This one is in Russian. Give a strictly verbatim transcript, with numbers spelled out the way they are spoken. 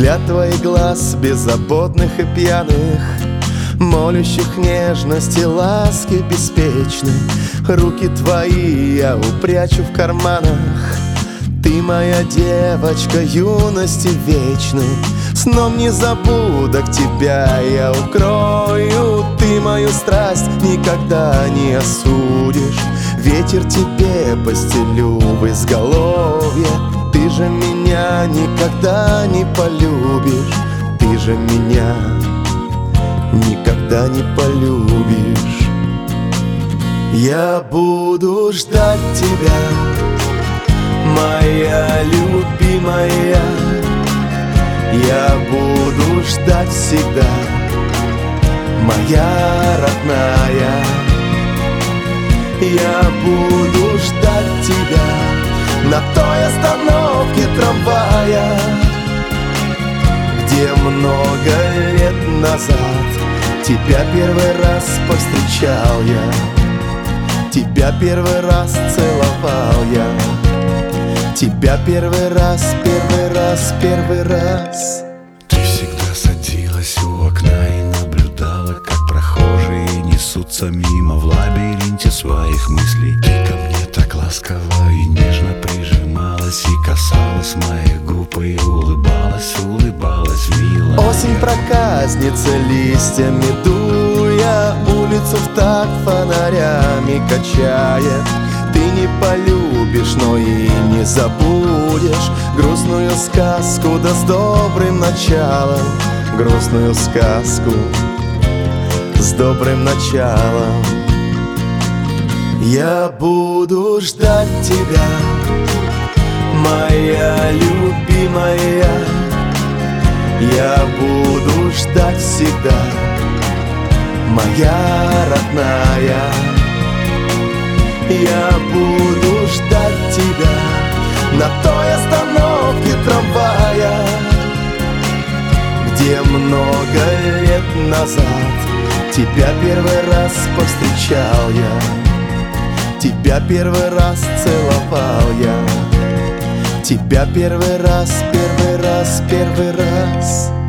Взгляд твоих глаз, беззаботных и пьяных, молящих нежности, ласки беспечной. Руки твои я упрячу в карманах. Ты моя девочка юности вечной. Сном незабудок тебя я укрою. Ты мою страсть никогда не осудишь. Ветер тебе постелю в изголовье. Ты же меня никогда не полюбишь. Ты же меня никогда не полюбишь. Я буду ждать тебя, моя любимая. Я буду ждать всегда, моя родная. Я буду ждать тебя на той остановке трамвая, где много лет назад тебя первый раз повстречал я. Тебя первый раз целовал я. Тебя первый раз, первый раз, первый раз. Ты всегда садилась у окна и наблюдала, как прохожие несутся мимо в лабиринте своих мыслей. Ты ко мне так ласково и нежно прижималась и касалась моих губ и улыбалась, улыбалась мило. Осень проказница, листьями дуя, улицу в такт фонарями качает. Ты не полюбишь, но и не забудешь грустную сказку, да с добрым началом. Грустную сказку с добрым началом. Я буду ждать тебя, моя любимая. Я буду ждать всегда, моя родная. Я буду ждать тебя на той остановке трамвая, где много лет назад тебя первый раз повстречал я. Тебя первый раз целовал я. Тебя первый раз, первый раз, первый раз.